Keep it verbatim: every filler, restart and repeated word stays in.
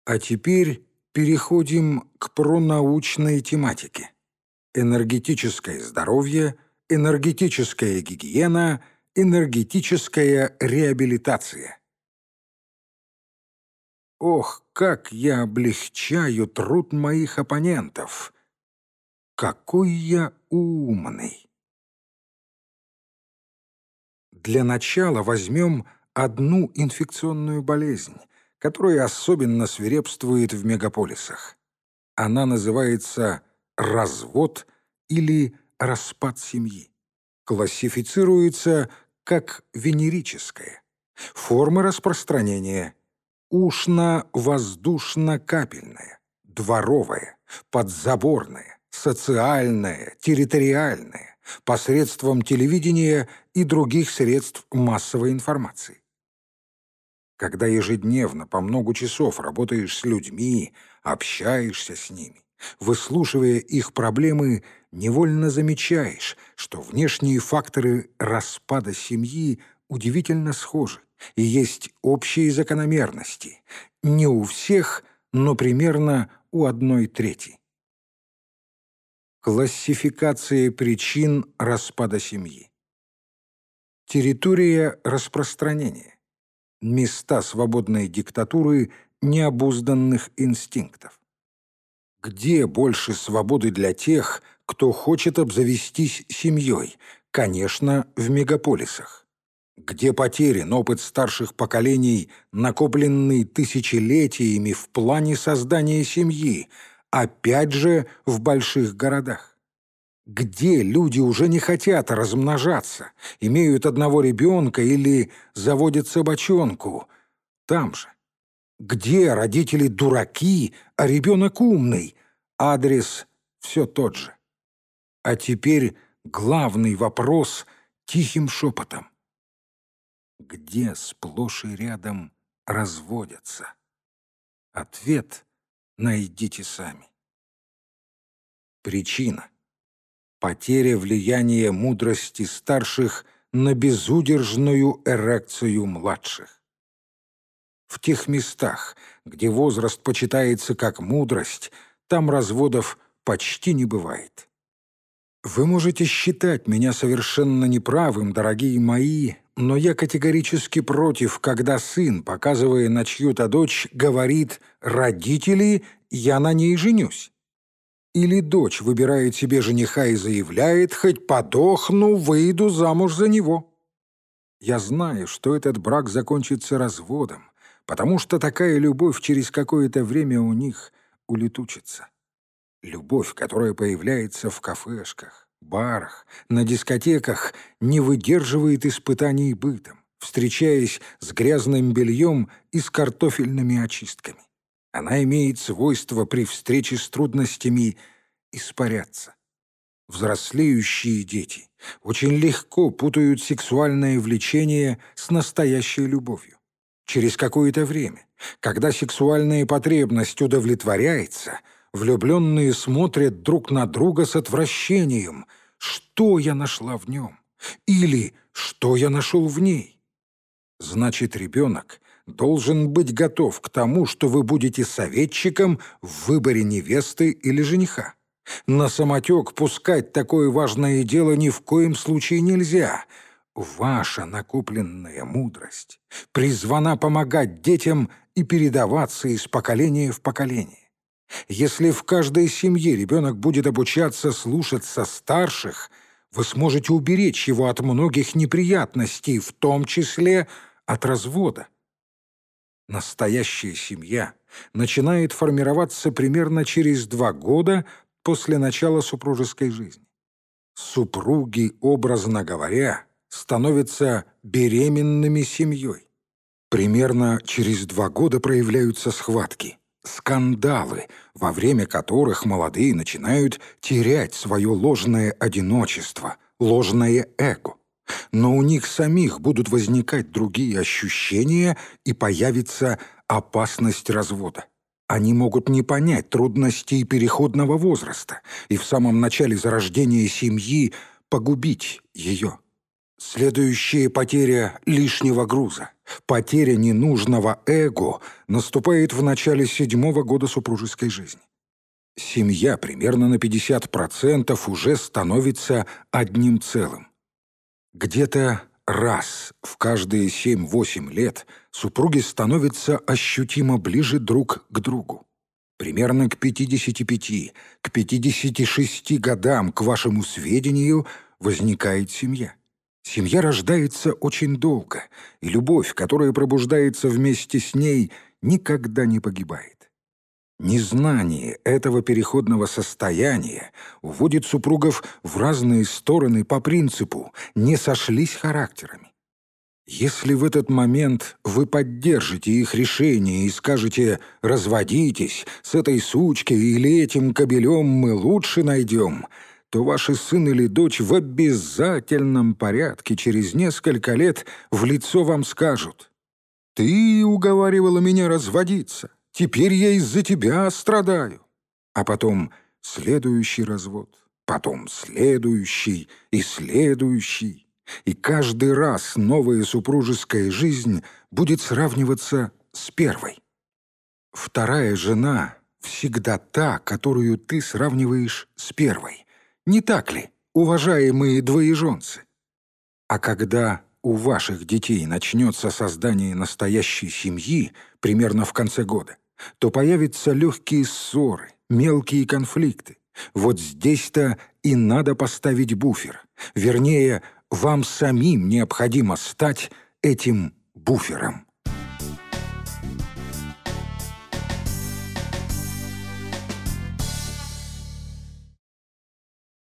А теперь переходим к пронаучной тематике. Энергетическое здоровье, энергетическая гигиена, энергетическая реабилитация. Ох, как я облегчаю труд моих оппонентов! Какой я умный! Для начала возьмем одну инфекционную болезнь, которая особенно свирепствует в мегаполисах. Она называется развод или распад семьи. Классифицируется как венерическая. Формы распространения: ушно-воздушно-капельная, дворовая, подзаборная, социальная, территориальная, посредством телевидения и других средств массовой информации. Когда ежедневно по много часов работаешь с людьми, общаешься с ними, выслушивая их проблемы, невольно замечаешь, что внешние факторы распада семьи удивительно схожи, и есть общие закономерности. Не у всех, но примерно у одной трети. Классификация причин распада семьи. Территория распространения. Места свободной диктатуры необузданных инстинктов. Где больше свободы для тех, кто хочет обзавестись семьей? Конечно, в мегаполисах. Где потерян опыт старших поколений, накопленный тысячелетиями в плане создания семьи? Опять же, в больших городах. Где люди уже не хотят размножаться, имеют одного ребенка или заводят собачонку? Там же. Где родители дураки, а ребенок умный? Адрес все тот же. А теперь главный вопрос тихим шепотом. Где сплошь и рядом разводятся? Ответ найдите сами. Причина. Потеря влияния мудрости старших на безудержную эрекцию младших. В тех местах, где возраст почитается как мудрость, там разводов почти не бывает. Вы можете считать меня совершенно неправым, дорогие мои, но я категорически против, когда сын, показывая на чью-то дочь, говорит: «Родители, я на ней женюсь». Или дочь выбирает себе жениха и заявляет: «Хоть подохну, выйду замуж за него». Я знаю, что этот брак закончится разводом, потому что такая любовь через какое-то время у них улетучится. Любовь, которая появляется в кафешках, барах, на дискотеках, не выдерживает испытаний бытом, встречаясь с грязным бельем и с картофельными очистками. Она имеет свойство при встрече с трудностями испаряться. Взрослеющие дети очень легко путают сексуальное влечение с настоящей любовью. Через какое-то время, когда сексуальная потребность удовлетворяется, влюбленные смотрят друг на друга с отвращением. Что я нашла в нем? Или что я нашел в ней? Значит, ребенок должен быть готов к тому, что вы будете советчиком в выборе невесты или жениха. На самотек пускать такое важное дело ни в коем случае нельзя. Ваша накопленная мудрость призвана помогать детям и передаваться из поколения в поколение. Если в каждой семье ребенок будет обучаться слушаться старших, вы сможете уберечь его от многих неприятностей, в том числе от развода. Настоящая семья начинает формироваться примерно через два года после начала супружеской жизни. Супруги, образно говоря, становятся беременными семьей. Примерно через два года проявляются схватки, скандалы, во время которых молодые начинают терять свое ложное одиночество, ложное эго. Но у них самих будут возникать другие ощущения, и появится опасность развода. Они могут не понять трудностей переходного возраста и в самом начале зарождения семьи погубить ее. Следующая потеря лишнего груза, Потеря ненужного эго наступает в начале седьмого года супружеской жизни. Семья примерно на пятьдесят процентов уже становится одним целым. Где-то раз в каждые семь-восемь лет супруги становятся ощутимо ближе друг к другу. Примерно к пятидесяти пяти, к пятидесяти шести годам, к вашему сведению, возникает семья. Семья рождается очень долго, и любовь, которая пробуждается вместе с ней, никогда не погибает. Незнание этого переходного состояния уводит супругов в разные стороны по принципу «не сошлись характерами». Если в этот момент вы поддержите их решение и скажете «разводитесь, с этой сучкой или этим кобелем мы лучше найдем», то ваши сын или дочь в обязательном порядке через несколько лет в лицо вам скажут: «Ты уговаривала меня разводиться, теперь я из-за тебя страдаю». А потом следующий развод, потом следующий и следующий. И каждый раз новая супружеская жизнь будет сравниваться с первой. Вторая жена всегда та, которую ты сравниваешь с первой. Не так ли, уважаемые двоеженцы? А когда у ваших детей начнется создание настоящей семьи, примерно в конце года, то появятся легкие ссоры, мелкие конфликты. Вот здесь-то и надо поставить буфер. Вернее, вам самим необходимо стать этим буфером.